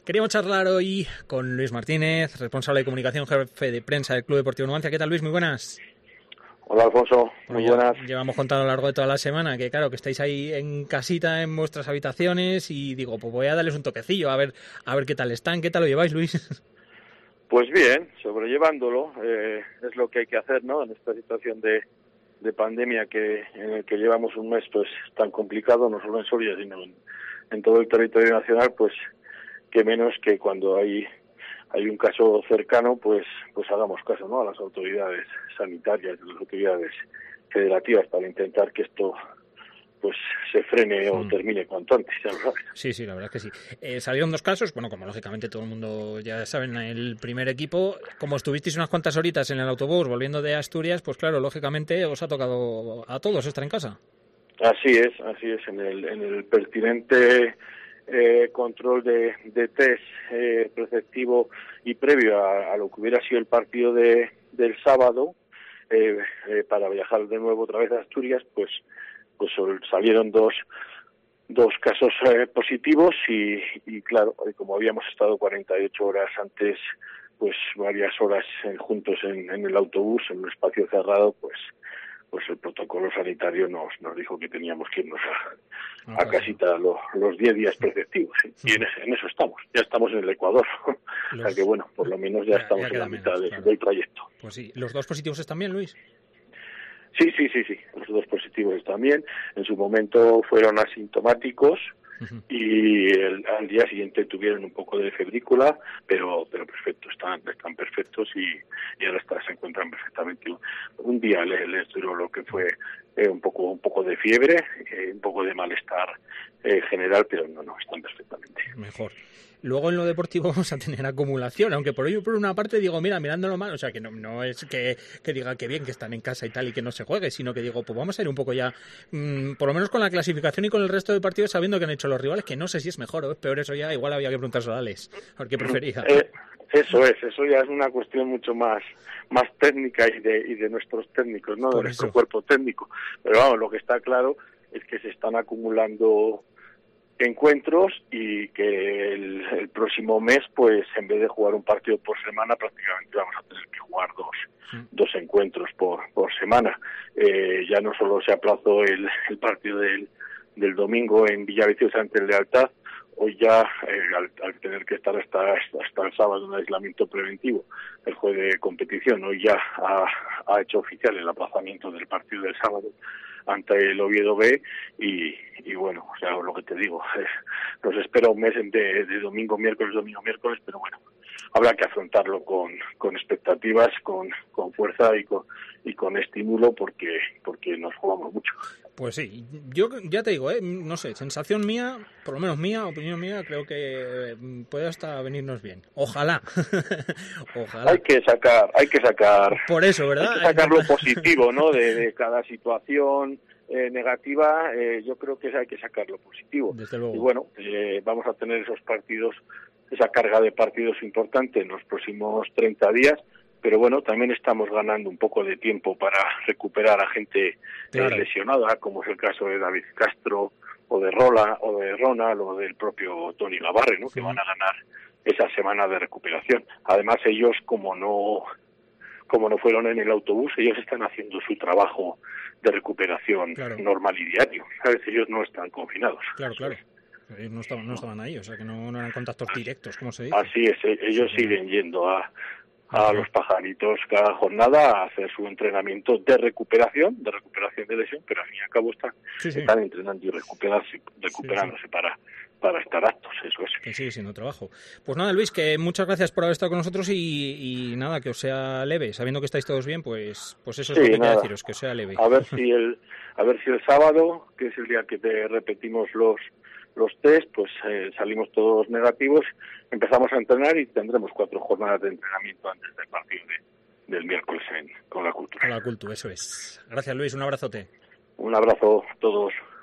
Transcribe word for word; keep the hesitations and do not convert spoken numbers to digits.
Queríamos charlar hoy con Luis Martínez, responsable de comunicación, jefe de prensa del Club Deportivo Numancia. ¿Qué tal, Luis? Muy buenas. Hola, Alfonso. Muy bueno, buenas. Llevamos contando a lo largo de toda la semana que, claro, que estáis ahí en casita, en vuestras habitaciones, y digo, pues voy a darles un toquecillo, a ver a ver qué tal están. ¿Qué tal lo lleváis, Luis? Pues bien, sobrellevándolo. Eh, es lo que hay que hacer, ¿no? En esta situación de, de pandemia que en el que llevamos un mes, pues tan complicado, no solo en Soria, sino en, en todo el territorio nacional, pues que menos que cuando hay hay un caso cercano, pues pues hagamos caso, ¿no? A las autoridades sanitarias, a las autoridades federativas para intentar que esto pues se frene o termine cuanto antes, ya lo sabes. Sí, sí, la verdad es que sí. Eh, salieron dos casos, bueno, como lógicamente todo el mundo ya saben, el primer equipo, como estuvisteis unas cuantas horitas en el autobús volviendo de Asturias, pues claro, lógicamente os ha tocado a todos estar en casa. Así es, así es, en el, en el pertinente eh, control de, de test eh, preceptivo y previo a, a lo que hubiera sido el partido de del sábado, eh, eh, para viajar de nuevo otra vez a Asturias, pues pues salieron dos dos casos eh, positivos y, y claro, como habíamos estado cuarenta y ocho horas antes, pues varias horas eh, juntos en, en el autobús, en un espacio cerrado, pues pues el protocolo sanitario nos nos dijo que teníamos que irnos a, a casita los, los diez días preceptivos, ¿sí? Y en, en eso estamos, ya estamos en el Ecuador, los... o sea que bueno, por lo menos ya, ya estamos ya en la mitad menos, de, claro. del trayecto. Pues sí, ¿los dos positivos están bien, Luis? Sí, sí, sí, sí, los dos positivos también. En su momento fueron asintomáticos uh-huh. y el, al día siguiente tuvieron un poco de febrícula, pero pero perfecto, están están perfectos y, y ahora está, se encuentran perfectamente. Un día les, les duró lo que fue eh, un poco un poco de fiebre, eh, un poco de malestar eh, general, pero no, no, están perfectamente. Mejor. Luego en lo deportivo vamos a tener acumulación, aunque por ello por una parte digo, mira, mirándolo mal, o sea, que no, no es que, que diga que bien que están en casa y tal y que no se juegue, sino que digo, pues vamos a ir un poco ya, mmm, por lo menos con la clasificación y con el resto de partidos, sabiendo que han hecho los rivales, que no sé si es mejor o es peor, eso ya igual había que preguntárselo a Alex, a ver qué prefería. Eh, eso es, eso ya es una cuestión mucho más más técnica y de, y de nuestros técnicos, ¿no? Por de nuestro eso. cuerpo técnico. Pero vamos, lo que está claro es que se están acumulando encuentros y que el, el próximo mes, pues en vez de jugar un partido por semana, prácticamente vamos a tener que jugar dos sí. dos encuentros por por semana. Eh, ya no solo se aplazó el, el partido del, del domingo en Villaviciosa ante el Lealtad, hoy ya eh, al, al tener que estar hasta hasta el sábado en aislamiento preventivo el juez de competición, hoy ya ha, ha hecho oficial el aplazamiento del partido del sábado ante el Oviedo B y, y bueno, o sea, lo que te digo, eh, nos espera un mes de, de domingo, miércoles, domingo, miércoles, pero bueno, habrá que afrontarlo con, con expectativas, con, con fuerza y con, y con estímulo porque, porque nos jugamos mucho. Pues sí, yo ya te digo, ¿eh? no sé, sensación mía, por lo menos mía, opinión mía, creo que puede hasta venirnos bien. Ojalá. Ojalá. Hay que sacar, hay que sacar. Por eso, ¿verdad? Hay que sacar lo positivo, ¿no? De, de cada situación eh, negativa, eh, yo creo que hay que sacar lo positivo. Desde luego. Y bueno, eh, vamos a tener esos partidos, esa carga de partidos importante en los próximos treinta días. Pero bueno, también estamos ganando un poco de tiempo para recuperar a gente claro. eh, lesionada, como es el caso de David Castro, o de Rola, o de Ronald, o del propio Toni Gabarre, ¿no? Sí. Que van a ganar esa semana de recuperación. Además, ellos, como no como no fueron en el autobús, ellos están haciendo su trabajo de recuperación claro. normal y diario. ¿Sabes? Ellos no están confinados. Claro, claro. Ellos no estaban, no estaban ahí, o sea que no, no eran contactos directos, como se dice. Así es, ellos sí, siguen yendo a a los pajaritos cada jornada a hacer su entrenamiento de recuperación, de recuperación de lesión, pero al fin y al cabo están, sí, sí. están entrenando y recuperarse, recuperándose sí, sí. para para estar aptos, eso es. Que sigue siendo trabajo. Pues nada, Luis, que muchas gracias por haber estado con nosotros y, y nada, que os sea leve, sabiendo que estáis todos bien, pues pues eso sí, es lo que nada. Quería deciros, que os sea leve. A ver si el a ver si el sábado, que es el día que te repetimos los los test, pues eh, salimos todos negativos, empezamos a entrenar y tendremos cuatro jornadas de entrenamiento antes del partido de, del miércoles en, con la Cultura. Con la Cultura, eso es. Gracias, Luis, un abrazote. Un abrazo a todos.